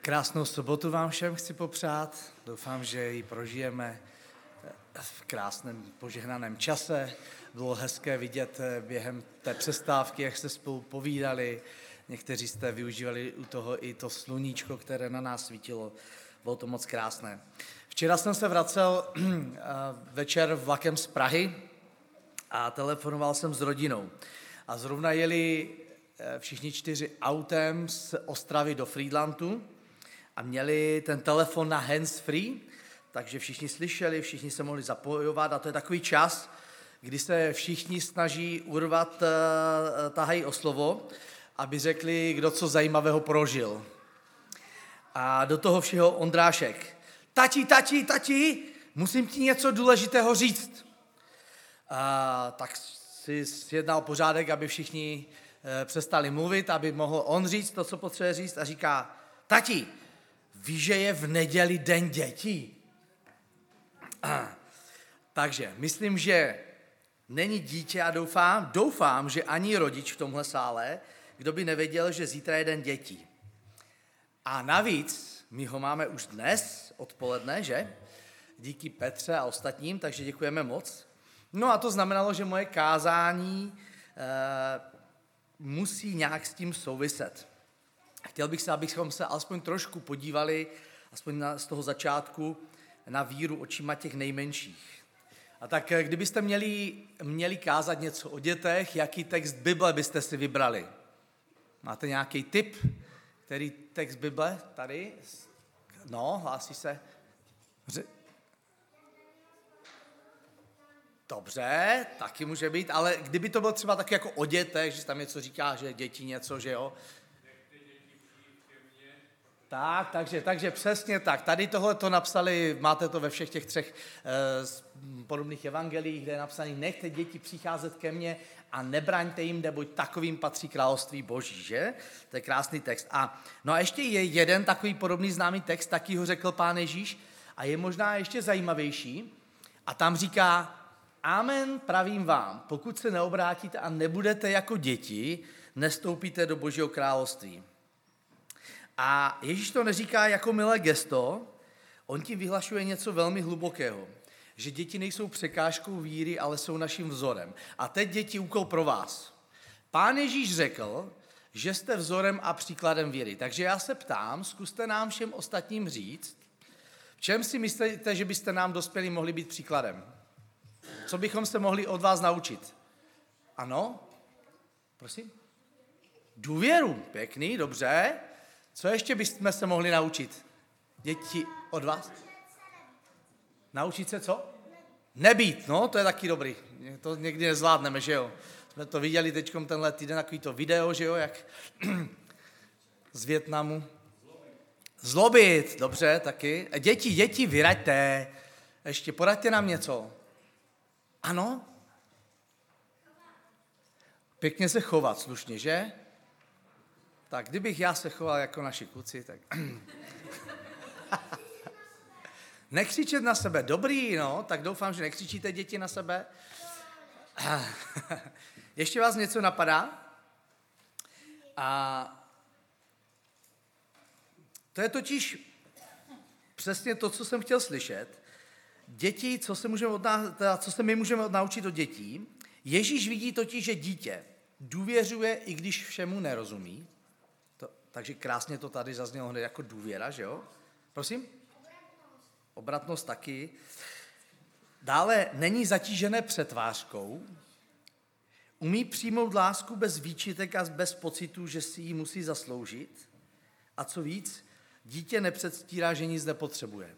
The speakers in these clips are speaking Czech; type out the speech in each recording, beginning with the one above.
Krásnou sobotu vám všem chci popřát. Doufám, že ji prožijeme v krásném požehnaném čase. Bylo hezké vidět během té přestávky, jak jste spolu povídali. Někteří jste využívali u toho i to sluníčko, které na nás svítilo. Bylo to moc krásné. Včera jsem se vracel večer vlakem z Prahy a telefonoval jsem s rodinou. A zrovna jeli všichni 4 autem z Ostravy do Frýdlantu a měli ten telefon na hands-free, takže všichni slyšeli, všichni se mohli zapojovat a to je takový čas, kdy se všichni snaží urvat, tahají o slovo, aby řekli, kdo co zajímavého prožil. A do toho všeho Ondrášek. Tati, musím ti něco důležitého říct. Tak si sjednal pořádek, aby všichni přestali mluvit, aby mohl on říct to, co potřebuje říct a říká, tati, víš, že je v neděli den dětí? Takže myslím, že není dítě a doufám, že ani rodič v tomhle sále, kdo by nevěděl, že zítra je den dětí. A navíc my ho máme už dnes odpoledne, že? Díky Petře a ostatním, takže děkujeme moc. No a to znamenalo, že moje kázání musí nějak s tím souviset. Chtěl bych se, abychom se alespoň trošku podívali, aspoň z toho začátku, na víru očima těch nejmenších. A tak kdybyste měli kázat něco o dětech, jaký text Bible byste si vybrali? Máte nějaký tip? Který text Bible? Tady? No, hlásí se. Dobře, taky může být, ale kdyby to bylo třeba taky jako o dětech, že tam něco říká, že děti něco, že jo? Tak, takže přesně tak. Tady tohle to napsali, máte to ve všech těch 3 podobných evangeliích, kde je napsané, nechte děti přicházet ke mně a nebraňte jim, neboť takovým patří království Boží, že? To je krásný text. No a ještě je jeden takový podobný známý text, taky ho řekl Pán Ježíš a je možná ještě zajímavější. A tam říká, amen, pravím vám, pokud se neobrátíte a nebudete jako děti, nestoupíte do Božího království. A Ježíš to neříká jako milé gesto, on tím vyhlašuje něco velmi hlubokého, že děti nejsou překážkou víry, ale jsou naším vzorem. A teď, děti, úkol pro vás. Pán Ježíš řekl, že jste vzorem a příkladem víry. Takže já se ptám, zkuste nám všem ostatním říct, v čem si myslíte, že byste nám dospělí mohli být příkladem? Co bychom se mohli od vás naučit? Ano? Prosím? Důvěru. Pěkný, dobře. Co ještě bychom se mohli naučit? Děti od vás? Naučit se co? Nebýt, no, to je taky dobrý. To někdy nezvládneme, že jo? Jsme to viděli teďkom tenhle týden, takový to video, že jo, jak z Vietnamu. Zlobit, dobře, taky. Děti, vyraďte. Ještě poraďte nám něco. Ano? Pěkně se chovat slušně, že? Tak kdybych já se choval jako naši kluci, tak... Nekřičet na sebe, dobrý, no, tak doufám, že nekřičíte děti na sebe. Ještě vás něco napadá? A to je totiž přesně to, co jsem chtěl slyšet. Děti, co se my můžeme naučit od dětí. Ježíš vidí totiž, že dítě důvěřuje, i když všemu nerozumí. Takže krásně to tady zaznělo hned jako důvěra, že jo? Prosím? Obratnost taky. Dále není zatížené přetvářkou, umí přijmout lásku bez výčitek a bez pocitu, že si ji musí zasloužit. A co víc, dítě nepředstírá, že nic nepotřebuje.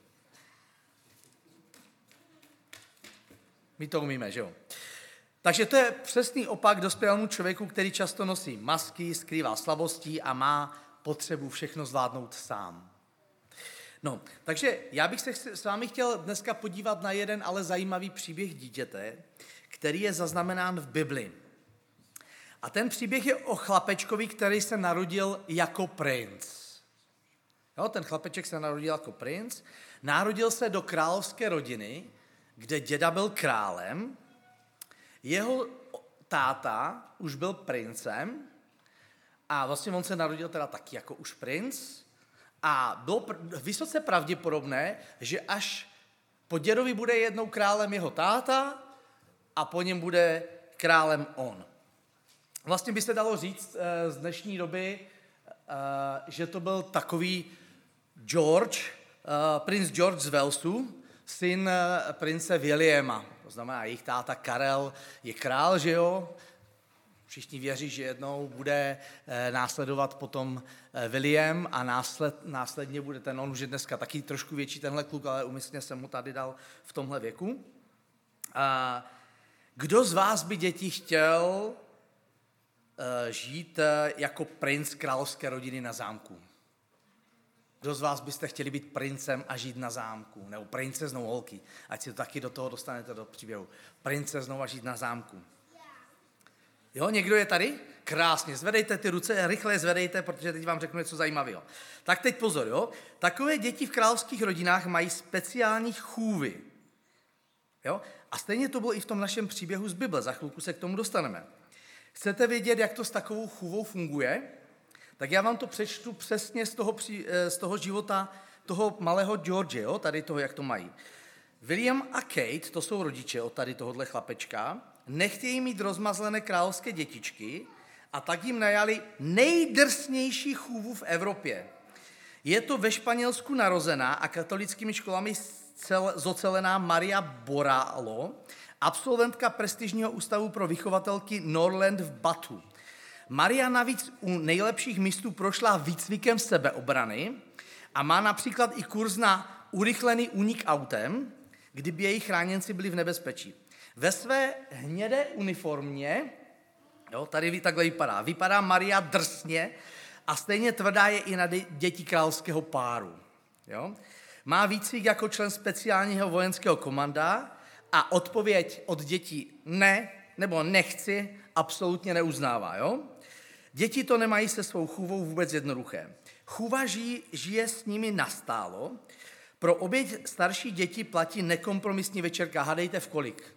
My to umíme, že jo? Takže to je přesný opak dospělému člověku, který často nosí masky, skrývá slabostí a má potřebu všechno zvládnout sám. No, takže já bych se s vámi chtěl dneska podívat na jeden ale zajímavý příběh dítěte, který je zaznamenán v Bibli. A ten příběh je o chlapečkovi, který se narodil jako princ. Jo, ten chlapeček se narodil jako princ, narodil se do královské rodiny, kde děda byl králem, jeho táta už byl princem a vlastně on se narodil teda taky jako už princ A bylo vysoce pravděpodobné, že až po dědovi bude jednou králem jeho táta a po něm bude králem on. Vlastně by se dalo říct z dnešní doby, že to byl takový princ George z Walesu, syn prince Williama. To znamená, jejich táta Karel je král, že jo? Všichni věří, že jednou bude následovat potom William a následně bude on už je dneska taky trošku větší tenhle kluk, ale umyslně jsem mu tady dal v tomhle věku. Kdo z vás by děti chtěl žít jako princ královské rodiny na zámku? Kdo z vás byste chtěli být princem a žít na zámku? Nebo princeznou, holky? Ať si to taky do toho dostanete do příběhu. Princeznou a žít na zámku. Jo, někdo je tady? Krásně, zvedejte ty ruce, rychle je zvedejte, protože teď vám řeknu něco zajímavého. Tak teď pozor, jo. Takové děti v královských rodinách mají speciální chůvy. Jo? A stejně to bylo i v tom našem příběhu z Bible, za chvilku se k tomu dostaneme. Chcete vědět, jak to s takovou chůvou funguje? Tak já vám to přečtu přesně z toho života toho malého George, jo? Tady toho, jak to mají. William a Kate, to jsou rodiče od tady tohohle chlapečka, nechtějí mít rozmazlené královské dětičky a tak jim najali nejdrsnější chůvu v Evropě. Je to ve Španělsku narozená a katolickými školami zocelená Maria Boralo, absolventka prestižního ústavu pro vychovatelky Norland v Batu. Maria navíc u nejlepších mistrů prošla výcvikem sebeobrany a má například i kurz na urychlený únik autem, kdyby její chráněnci byli v nebezpečí. Ve své hnědé uniformě, jo, tady takhle vypadá Maria drsně a stejně tvrdá je i na děti královského páru. Jo. Má výcvik jako člen speciálního vojenského komanda a odpověď od dětí ne nebo nechci absolutně neuznává. Jo. Děti to nemají se svou chůvou vůbec jednoduché. Chůva žije s nimi nastálo. Pro obě starší děti platí nekompromisní večerka. Hádejte v kolik?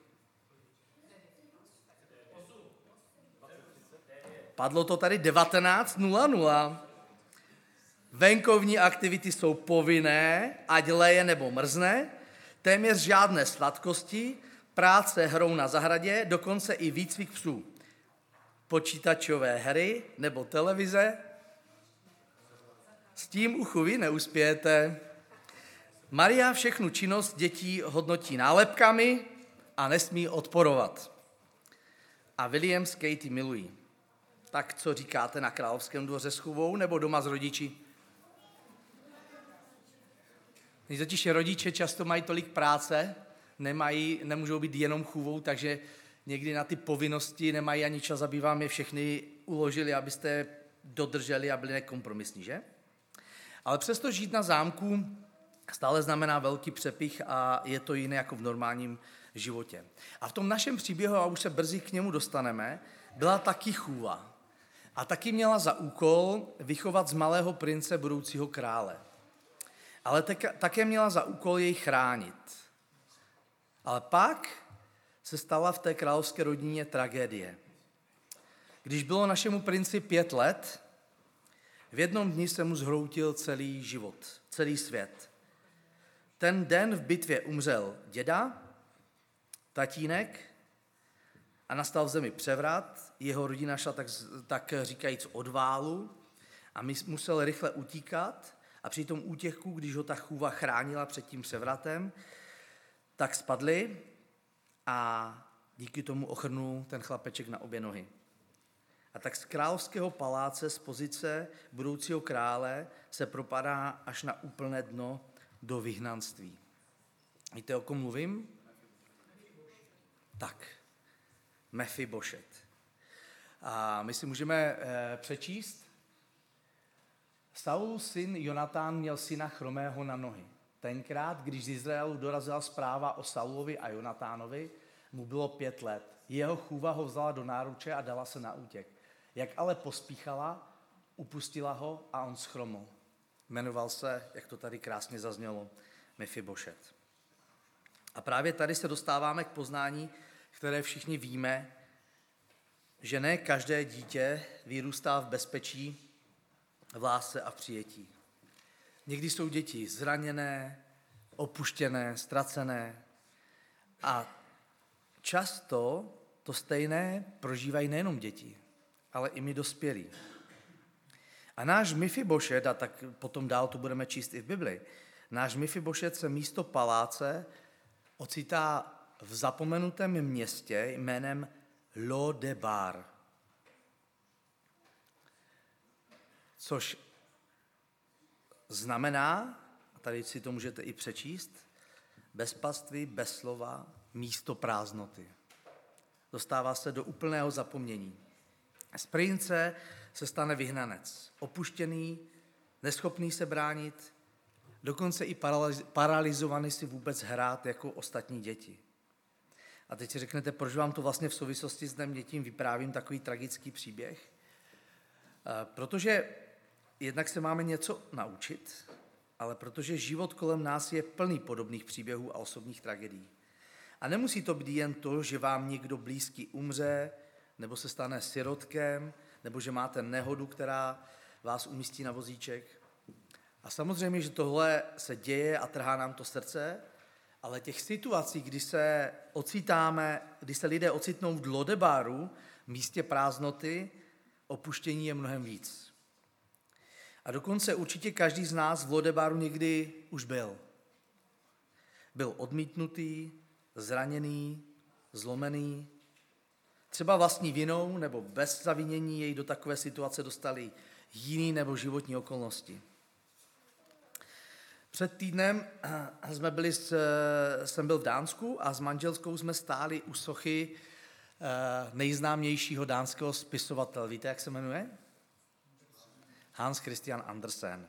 Padlo to tady 19:00. Venkovní aktivity jsou povinné, ať leje nebo mrzne, téměř žádné sladkosti, práce hrou na zahradě, dokonce i výcvik psů. Počítačové hry nebo televize. S tím u chůvy neuspějete. Maria všechnu činnost dětí hodnotí nálepkami a nesmí odporovat. A William s Katie milují. Tak co říkáte na královském dvoře s chůvou nebo doma s rodiči? Totiž rodiče často mají tolik práce, nemůžou být jenom chůvou, takže někdy na ty povinnosti nemají ani čas, aby vám je všechny uložili, abyste dodrželi a byli nekompromisní, že? Ale přesto žít na zámku stále znamená velký přepich a je to jiné jako v normálním životě. A v tom našem příběhu, a už se brzy k němu dostaneme, byla taky chůva. A taky měla za úkol vychovat z malého prince budoucího krále. Ale také měla za úkol jej chránit. Ale pak se stala v té královské rodině tragédie. Když bylo našemu princi 5 let, v jednom dni se mu zhroutil celý život, celý svět. Ten den v bitvě umřel děda, tatínek a nastal v zemi převrat. Jeho rodina šla tak říkajíc od válu a musel rychle utíkat a při tom útěku, když ho ta chůva chránila před tím převratem, tak spadli a díky tomu ochrnul ten chlapeček na obě nohy. A tak z královského paláce, z pozice budoucího krále, se propadá až na úplné dno do vyhnanství. Víte, o kom mluvím? Tak, Mefibošet. A my si můžeme přečíst. Saul, syn Jonatán, měl syna chromého na nohy. Tenkrát, když z Izraelu dorazila zpráva o Saulovi a Jonatánovi, mu bylo 5 let. Jeho chůva ho vzala do náruče a dala se na útěk. Jak ale pospíchala, upustila ho a on schromil. Jmenoval se, jak to tady krásně zaznělo, Mefibošet. A právě tady se dostáváme k poznání, které všichni víme, že ne každé dítě vyrůstá v bezpečí, v lásce a v přijetí. Někdy jsou děti zraněné, opuštěné, ztracené a často to stejné prožívají nejenom děti, ale i my dospělí. A náš Mefibošet, a tak potom dál to budeme číst i v Bibli, náš Mefibošet se místo paláce ocitá v zapomenutém městě jménem Lodebar, což znamená, a tady si to můžete i přečíst, bez pastvy, bez slova, místo prázdnoty. Dostává se do úplného zapomnění. Z prince se stane vyhnanec, opuštěný, neschopný se bránit, dokonce i paralyzovaný si vůbec hrát jako ostatní děti. A teď si řeknete, proč vám to vlastně v souvislosti s Dnem dětí vyprávím takový tragický příběh? Protože jednak se máme něco naučit, ale protože život kolem nás je plný podobných příběhů a osobních tragédií. A nemusí to být jen to, že vám někdo blízký umře, nebo se stane sirotkem, nebo že máte nehodu, která vás umístí na vozíček. A samozřejmě, že tohle se děje a trhá nám to srdce, ale těch situací, kdy se lidé ocitnou v Lodebaru, místě prázdnoty, opuštění je mnohem víc. A dokonce určitě každý z nás v Lodebaru někdy už byl. Byl odmítnutý, zraněný, zlomený, třeba vlastní vinou nebo bez zavinění jej do takové situace dostali jiný nebo životní okolnosti. Před týdnem jsem byl v Dánsku a s manželskou jsme stáli u sochy nejznámějšího dánského spisovatele. Víte, jak se jmenuje? Hans Christian Andersen.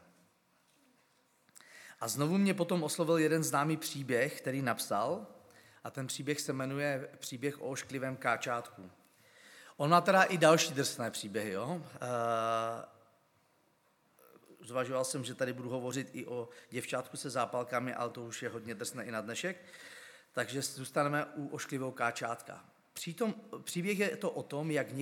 A znovu mě potom oslovil jeden známý příběh, který napsal, a ten příběh se jmenuje Příběh o ošklivém káčátku. On má teda i další drsné příběhy, jo? Zvažoval jsem, že tady budu hovořit i o děvčátku se zápalkami, ale to už je hodně drsné i na dnešek, takže zůstaneme u ošklivého káčátka. Příběh je to o tom, jak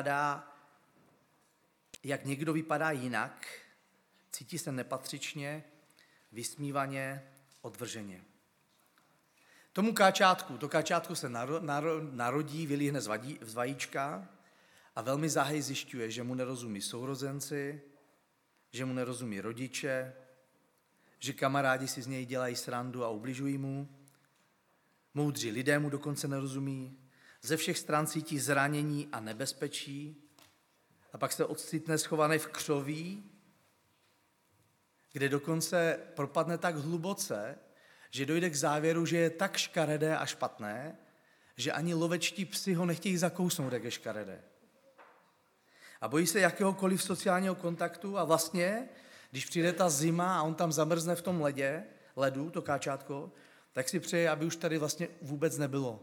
někdo vypadá jinak, cítí se nepatřičně, vysmívaně, odvrženě. To káčátku se narodí, vylíhne z vajíčka a velmi záhy zjišťuje, že mu nerozumí sourozenci, že mu nerozumí rodiče, že kamarádi si z něj dělají srandu a ubližují mu, moudří lidé mu dokonce nerozumí, ze všech stran cítí zranění a nebezpečí a pak se ocitne schovaný v křoví, kde dokonce propadne tak hluboce, že dojde k závěru, že je tak škaredé a špatné, že ani lovečtí psi ho nechtějí zakousnout, jak je škaredé. A bojí se jakéhokoliv sociálního kontaktu a vlastně, když přijde ta zima a on tam zamrzne v tom ledu, to káčátko, tak si přeje, aby už tady vlastně vůbec nebylo.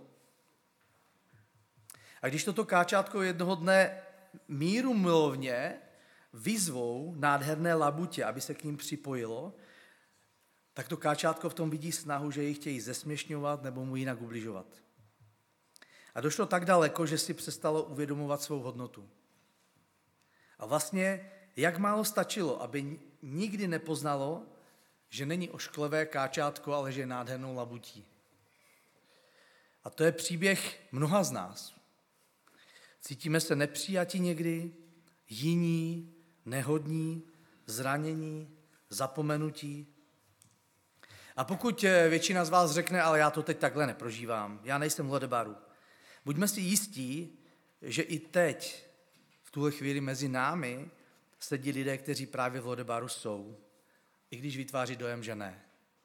A když toto káčátko jednoho dne míru milovně vyzvou nádherné labutě, aby se k ním připojilo, tak to káčátko v tom vidí snahu, že ji chtějí zesměšňovat nebo mu jinak ubližovat. A došlo tak daleko, že si přestalo uvědomovat svou hodnotu. A vlastně, jak málo stačilo, aby nikdy nepoznalo, že není ošklivé káčátko, ale že je nádhernou labutí. A to je příběh mnoha z nás. Cítíme se nepřijati někdy, jiní, nehodní, zranění, zapomenutí. A pokud většina z vás řekne, ale já to teď takhle neprožívám, já nejsem v Lodebaru, buďme si jistí, že i teď, v tuhle chvíli mezi námi, sedí lidé, kteří právě v Lodebaru jsou, i když vytváří dojem, že ne.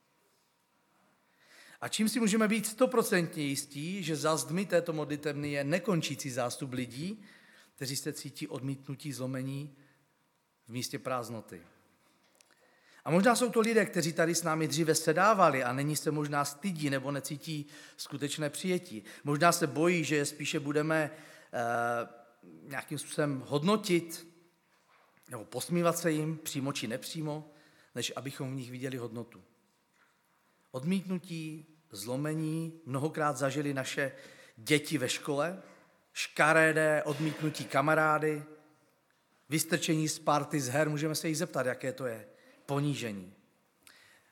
A čím si můžeme být 100% jistí, že za zdmi této modlitebny je nekončící zástup lidí, kteří se cítí odmítnutí, zlomení v místě prázdnoty. A možná jsou to lidé, kteří tady s námi dříve sedávali a nyní se možná stydí nebo necítí skutečné přijetí. Možná se bojí, že je spíše budeme nějakým způsobem hodnotit nebo posmívat se jim přímo či nepřímo, než abychom v nich viděli hodnotu. Odmítnutí, zlomení mnohokrát zažili naše děti ve škole, škaredé odmítnutí kamarády, vystrčení z party z her, můžeme se jich zeptat, jaké to je, ponížení.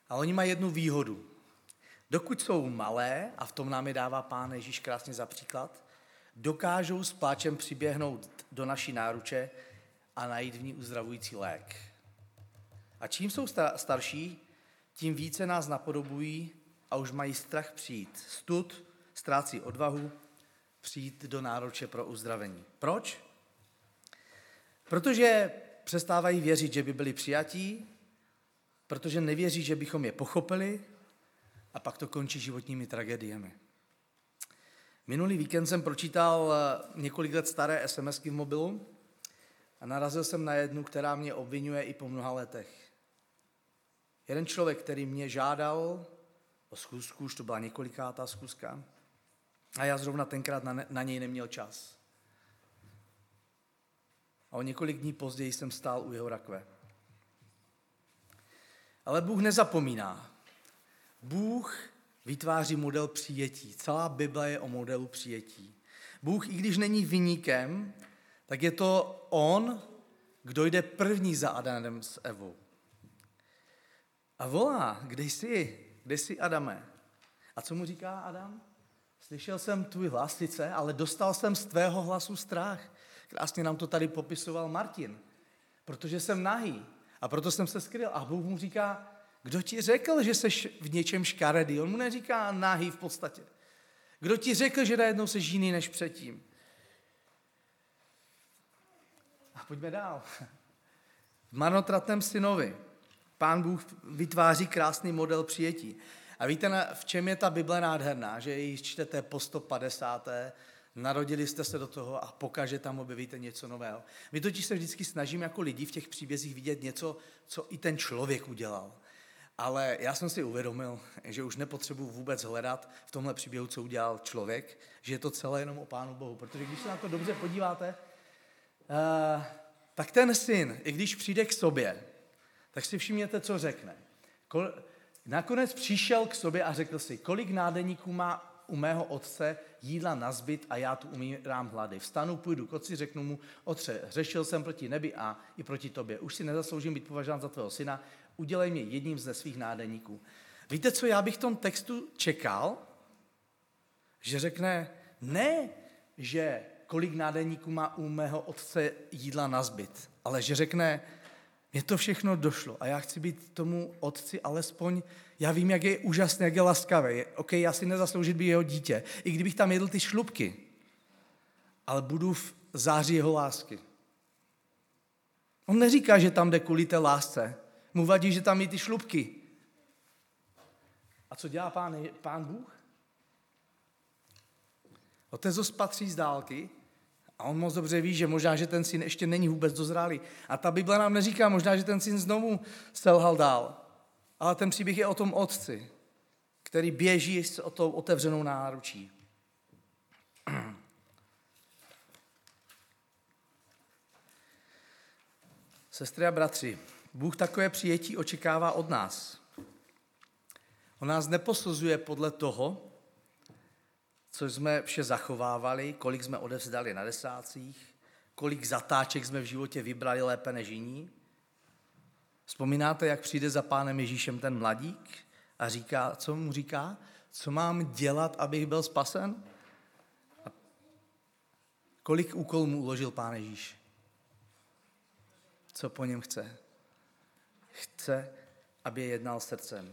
A oni mají jednu výhodu. Dokud jsou malé, a v tom nám je dává Pán Ježíš krásně za příklad, dokážou s pláčem přiběhnout do naší náruče a najít v ní uzdravující lék. A čím jsou starší, tím více nás napodobují a už mají strach přijít. Stud, ztrácí odvahu, přijít do náruče pro uzdravení. Proč? Protože přestávají věřit, že by byli přijatí, protože nevěří, že bychom je pochopili, a pak to končí životními tragédiemi. Minulý víkend jsem pročítal několik let staré SMSky v mobilu a narazil jsem na jednu, která mě obvinuje i po mnoha letech. Jeden člověk, který mě žádal o schůzku, už to byla několikátá schůzka, a já zrovna tenkrát na něj neměl čas. A o několik dní později jsem stál u jeho rakve. Ale Bůh nezapomíná. Bůh vytváří model přijetí. Celá Bible je o modelu přijetí. Bůh, i když není viníkem, tak je to on, kdo jde první za Adamem s Evou. A volá, kde jsi Adame? A co mu říká Adam? Slyšel jsem tvůj hlas sice, ale dostal jsem z tvého hlasu strach. Krásně nám to tady popisoval Martin. Protože jsem nahý a proto jsem se skryl. A Bůh mu říká, kdo ti řekl, že jsi v něčem škaredý? On mu neříká nahý v podstatě. Kdo ti řekl, že najednou jsi jiný než předtím? A pojďme dál. V marnotratném synovi Pán Bůh vytváří krásný model přijetí. A víte, v čem je ta Bible nádherná? Že ji čtete po 150. Narodili jste se do toho a pokaže tam objevíte něco nového. My totiž se vždycky snažíme jako lidi v těch příbězích vidět něco, co i ten člověk udělal. Ale já jsem si uvědomil, že už nepotřebuji vůbec hledat v tomhle příběhu, co udělal člověk, že je to celé jenom o Pánu Bohu. Protože když se na to dobře podíváte, tak ten syn, i když přijde k sobě, tak si všimněte, co řekne. Nakonec přišel k sobě a řekl si, kolik nádeníků má u mého otce jídla nazbyt a já tu umírám hlady. Vstanu, půjdu k otci, řeknu mu, otře, hřešil jsem proti nebi a i proti tobě. Už si nezasloužím být považován za tvého syna, udělej mě jedním ze svých nádeníků. Víte, co já bych v tom textu čekal? Že řekne, ne, že kolik nádeníků má u mého otce jídla nazbyt, ale že řekne, mně to všechno došlo a já chci být tomu otci alespoň, já vím, jak je úžasný, jak je laskavý. OK, já si nezasloužit být jeho dítě, i kdybych tam jedl ty šlupky, ale budu v září jeho lásky. On neříká, že tam jde kvůli té lásce, mu vadí, že tam jí ty šlupky. A co dělá pán Bůh? Otec ho spatří z dálky a on moc dobře ví, že možná, že ten syn ještě není vůbec dozrálý. A ta Bible nám neříká možná, že ten syn znovu selhal dál. Ale ten příběh je o tom otci, který běží s tou otevřenou náručí. Sestry a bratři, Bůh takové přijetí očekává od nás. On nás neposuzuje podle toho, co jsme vše zachovávali, kolik jsme odevzdali na desácích, kolik zatáček jsme v životě vybrali lépe než jiní. Vzpomínáte, jak přijde za Pánem Ježíšem ten mladík a říká, co mu říká? Co mám dělat, abych byl spasen? A kolik úkolů mu uložil Pán Ježíš? Co po něm chce? Chce, aby jednal srdcem.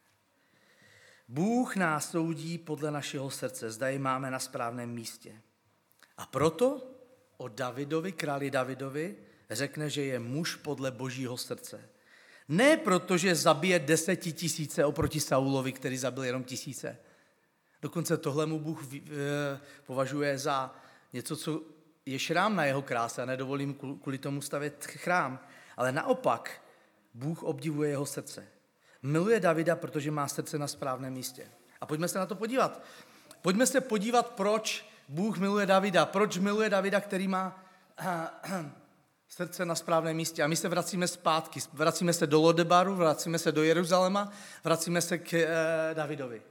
Bůh nás soudí podle našeho srdce, zda ji máme na správném místě. A proto o Davidovi, králi Davidovi, řekne, že je muž podle Božího srdce. Ne proto, že zabije 10 000 oproti Saulovi, který zabil jenom 1000. Dokonce tohle mu Bůh považuje za něco, co je šrám na jeho kráse a nedovolím kvůli tomu stavět chrám. Ale naopak, Bůh obdivuje jeho srdce. Miluje Davida, protože má srdce na správném místě. A pojďme se na to podívat. Pojďme se podívat, proč Bůh miluje Davida. Proč miluje Davida, který má srdce na správném místě. A my se vracíme zpátky. Vracíme se do Lodebaru, vracíme se do Jeruzaléma, vracíme se k Davidovi.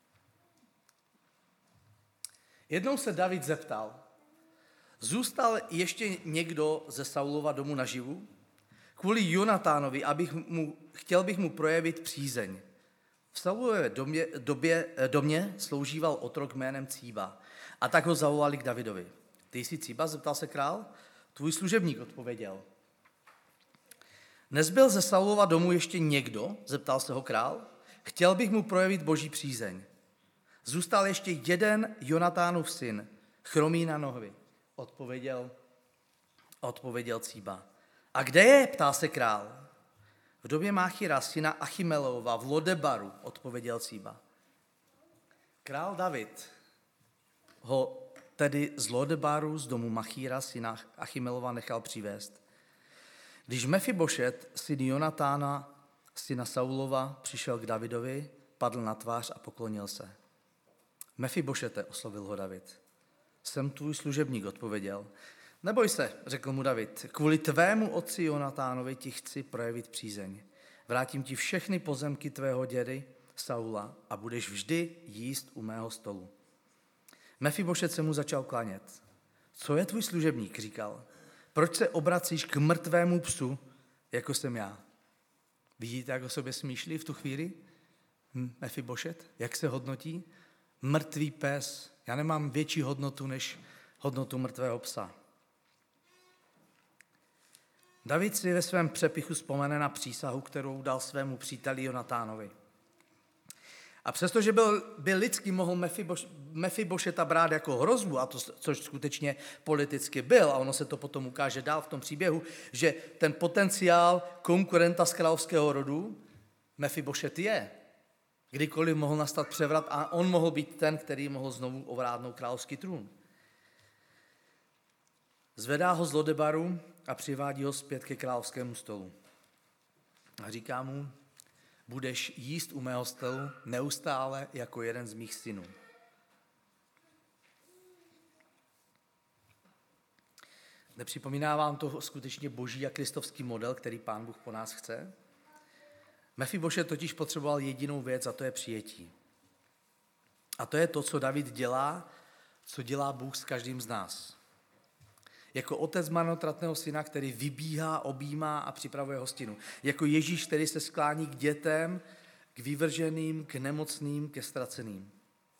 Jednou se David zeptal, zůstal ještě někdo ze Saulova domu naživu? Kvůli Jonatánovi, chtěl bych mu projevit přízeň. V Saulově domě sloužíval otrok jménem Cíba a tak ho zavolali k Davidovi. Ty jsi Cíba, zeptal se král? Tvůj služebník odpověděl. Nezbyl ze Saulova domu ještě někdo? Zeptal se ho král. Chtěl bych mu projevit boží přízeň. Zůstal ještě jeden Jonatánův syn, chromý na nohy. Odpověděl Cíba. A kde je? Ptá se král. V době Máchira, syna Achimelova, v Lodebaru, odpověděl Cíba. Král David ho tedy z Lodebaru, z domu Machíra, syna Achimelova, nechal přivést. Když Mefibošet, syn Jonatána, syna Saulova, přišel k Davidovi, padl na tvář a poklonil se. Mefibošete, oslovil ho David. Jsem tvůj služebník, odpověděl. Neboj se, řekl mu David, kvůli tvému otci Jonatánovi ti chci projevit přízeň. Vrátím ti všechny pozemky tvého dědy Saula a budeš vždy jíst u mého stolu. Mefibošet se mu začal klanět. Co je tvůj služebník, říkal. Proč se obracíš k mrtvému psu, jako jsem já? Vidíte, jak o sobě smýšlí v tu chvíli? Mefibošet, jak se hodnotí? Mrtvý pes. Já nemám větší hodnotu, než hodnotu mrtvého psa. David si ve svém přepichu vzpomene na přísahu, kterou dal svému příteli Jonatánovi. A přestože byl lidský, mohl Mefibošeta brát jako hrozbu, a to, což skutečně politicky byl, a ono se to potom ukáže dál v tom příběhu, že ten potenciál konkurenta z královského rodu Mefibošet je. Kdykoliv mohl nastat převrat a on mohl být ten, který mohl znovu ovládnout královský trůn. Zvedá ho z Lodebaru a přivádí ho zpět ke královskému stolu. A říká mu, budeš jíst u mého stolu neustále jako jeden z mých synů. Nepřipomíná vám to skutečně boží a kristovský model, který Pán Bůh po nás chce? Mefibošet totiž potřeboval jedinou věc, a to je přijetí. A to je to, co David dělá, co dělá Bůh s každým z nás. Jako otec marnotratného syna, který vybíhá, objímá a připravuje hostinu. Jako Ježíš, který se sklání k dětem, k vyvrženým, k nemocným, ke ztraceným.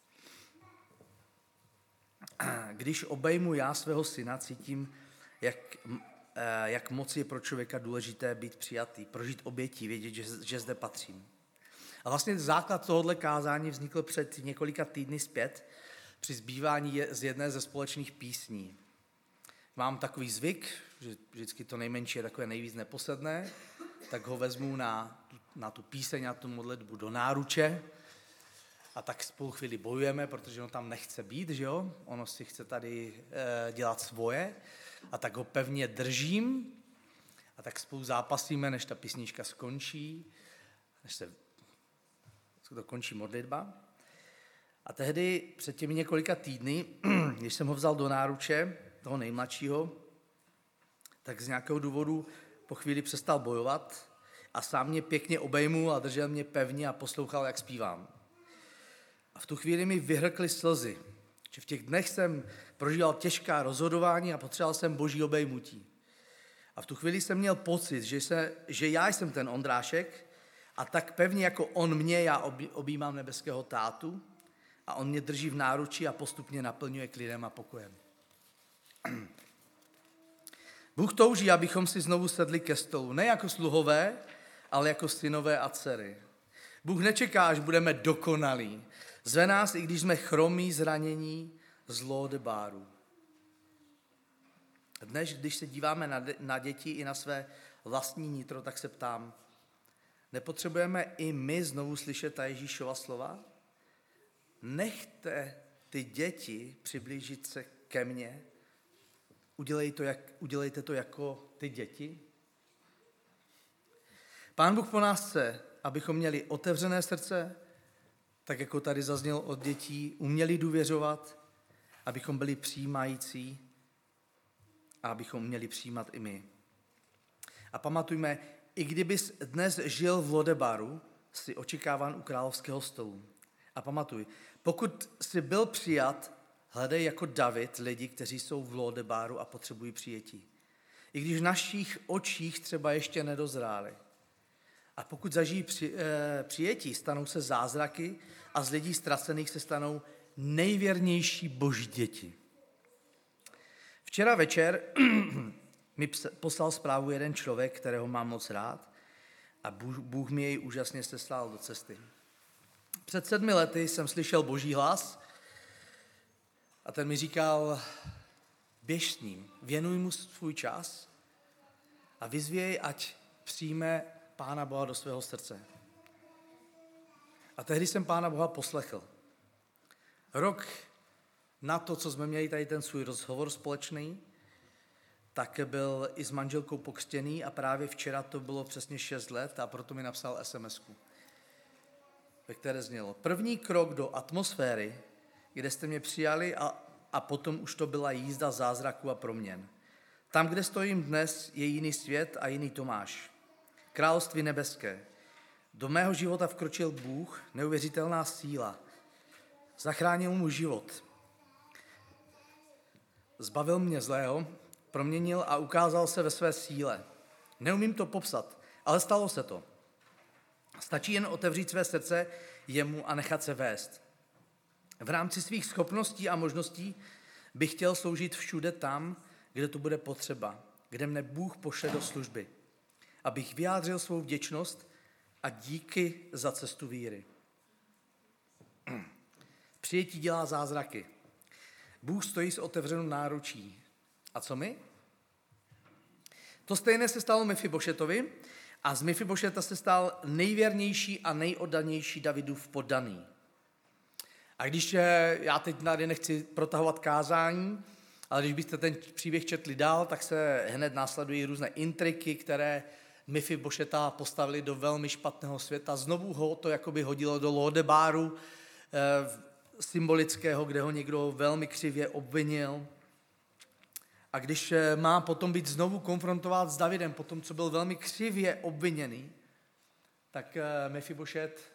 Když obejmu já svého syna, cítím, jak moc je pro člověka důležité být přijatý, prožít obětí, vědět, že zde patřím. A vlastně základ tohohle kázání vznikl před několika týdny zpět při zpívání z jedné ze společných písní. Mám takový zvyk, že vždycky to nejmenší je takové nejvíc neposedné, tak ho vezmu na tu píseň, na tu modlitbu do náruče a tak spolu chvíli bojujeme, protože on tam nechce být, že jo? Ono si chce tady dělat svoje a tak ho pevně držím a tak spolu zápasíme, než ta písnička skončí, než se dokončí modlitba. A tehdy před těmi několika týdny, když jsem ho vzal do náruče, toho nejmladšího, tak z nějakého důvodu po chvíli přestal bojovat a sám mě pěkně obejmul a držel mě pevně a poslouchal, jak zpívám. A v tu chvíli mi vyhrkly slzy, že v těch dnech jsem prožíval těžká rozhodování a potřeboval jsem boží obejmutí. A v tu chvíli jsem měl pocit, že já jsem ten Ondrášek a tak pevně jako on mě, já objímám nebeského tátu a on mě drží v náruči a postupně naplňuje klidem a pokojem. Bůh touží, abychom si znovu sedli ke stolu, ne jako sluhové, ale jako synové a dcery. Bůh nečeká, až budeme dokonalí. Zve nás, i když jsme chromí, zranění, z Lodebáru. Dnes, když se díváme na děti i na své vlastní nitro, tak se ptám, nepotřebujeme i my znovu slyšet ta Ježíšova slova? Nechte ty děti přiblížit se ke mně. Udělejte to jako ty děti. Pán Bůh po nás chce, abychom měli otevřené srdce, tak jako tady zaznělo od dětí, uměli důvěřovat, abychom byli přijímající a abychom měli přijímat i my. A pamatujme, i kdybys dnes žil v Lodebaru, jsi očekáván u královského stolu. A pamatuj, pokud jsi byl přijat, hledej jako David lidi, kteří jsou v Lodebaru a potřebují přijetí. I když v našich očích třeba ještě nedozráli. A pokud zažijí přijetí, stanou se zázraky a z lidí ztracených se stanou nejvěrnější boží děti. Včera večer mi poslal zprávu jeden člověk, kterého mám moc rád, a Bůh mi jej úžasně seslal do cesty. Před 7 lety jsem slyšel boží hlas a ten mi říkal, běž s ním, věnuj mu svůj čas a vyzvěj, ať přijme Pána Boha do svého srdce. A tehdy jsem Pána Boha poslechl. Rok na to, co jsme měli tady ten svůj rozhovor společný, tak byl i s manželkou pokřtěný a právě včera to bylo přesně 6 let a proto mi napsal SMS-ku, ve které znělo: první krok do atmosféry, kde jste mě přijali a potom už to byla jízda zázraků a proměn. Tam, kde stojím dnes, je jiný svět a jiný Tomáš. Království nebeské. Do mého života vkročil Bůh, neuvěřitelná síla. Zachránil mu život. Zbavil mě zlého, proměnil a ukázal se ve své síle. Neumím to popsat, ale stalo se to. Stačí jen otevřít své srdce jemu a nechat se vést. V rámci svých schopností a možností bych chtěl sloužit všude tam, kde to bude potřeba, kde mne Bůh pošle do služby, abych vyjádřil svou vděčnost a díky za cestu víry. Přijetí dělá zázraky. Bůh stojí s otevřenou náručí. A co my? To stejné se stalo Mefibošetovi a z Mefibošeta se stal nejvěrnější a nejoddanější Davidův poddaný. A když já teď tady nechci protahovat kázání, ale když byste ten příběh četli dál, tak se hned následují různé intriky, které Mefibošeta postavili do velmi špatného světa. Znovu ho to jakoby hodilo do Lodebáru symbolického, kde ho někdo velmi křivě obvinil. A když má potom být znovu konfrontován s Davidem, po tom, co byl velmi křivě obviněný, tak Mefibošet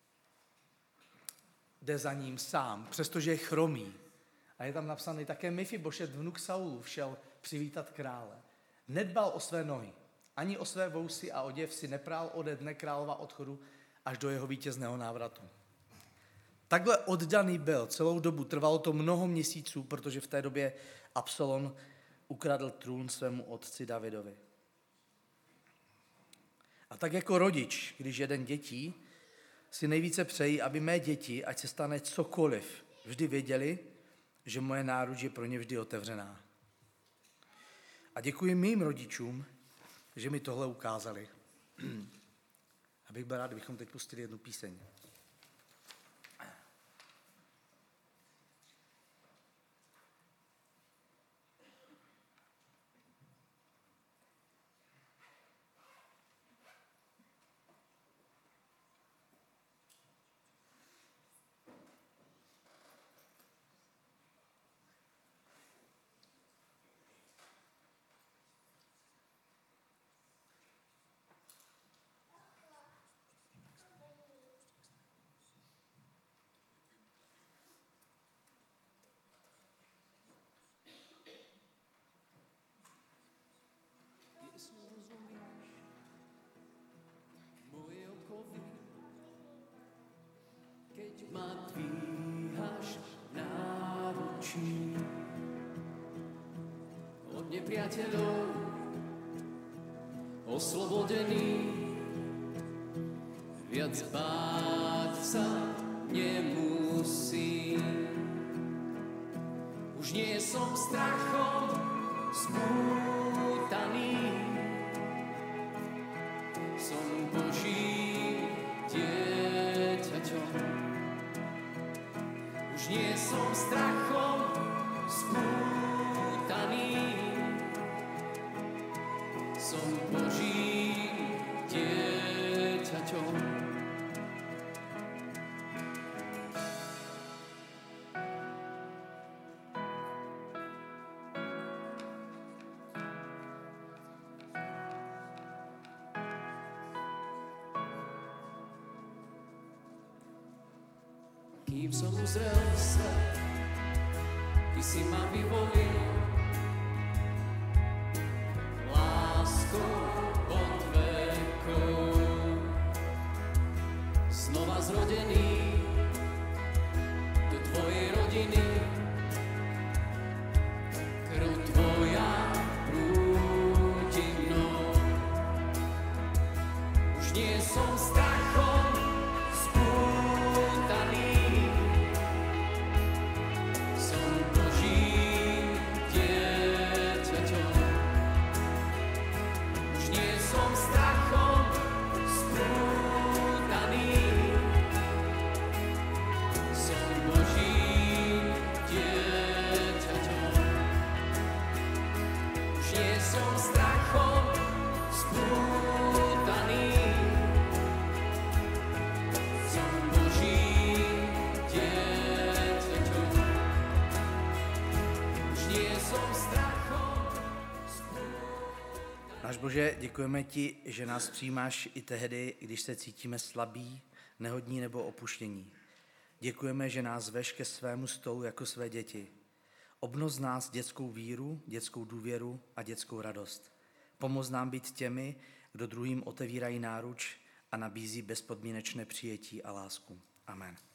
jde za ním sám, přestože je chromý. A je tam napsaný také Mefibošet, vnuk Saulův, šel přivítat krále. Nedbal o své nohy, ani o své vousy a oděv si neprál ode dne králova odchodu až do jeho vítězného návratu. Takhle oddaný byl celou dobu, trvalo to mnoho měsíců, protože v té době Absalom ukradl trůn svému otci Davidovi. A tak jako rodič, když jeden dětí, si nejvíce přejí, aby mé děti, ať se stane cokoliv, vždy věděli, že moje náruč je pro ně vždy otevřená. A děkuji mým rodičům, že mi tohle ukázali. Abych byl rád, kdybychom teď pustili jednu píseň. Keď ma dvíhaš náručí od nepriateľov oslobodený, viac báť sa nemusím. Už nie som strachom spútaný, som Božím dieťaťom. Už nie som strachom spútaný, som Božím dieťaťom. Kým som uzrel svet, ty si ma vyvolil láskou od vekov. zrodený do tvojej rodiny. Krv tvoja prúdi mnou. Už nie som strachom spútaný. Som Božím dieťaťom. Už nie som strachom spútaný. Som Božím dieťaťom. Už nie som strachom spútaný. Som Božím dieťaťom. Už nie som strachom spútaný. Náš Bože, děkujeme ti, že nás přijímáš i tehdy, když se cítíme slabí, nehodní nebo opuštění. Děkujeme, že nás veš ke svému stolu jako své děti. Obnoz nás dětskou víru, dětskou důvěru a dětskou radost. Pomoz nám být těmi, kdo druhým otevírají náruč a nabízí bezpodmínečné přijetí a lásku. Amen.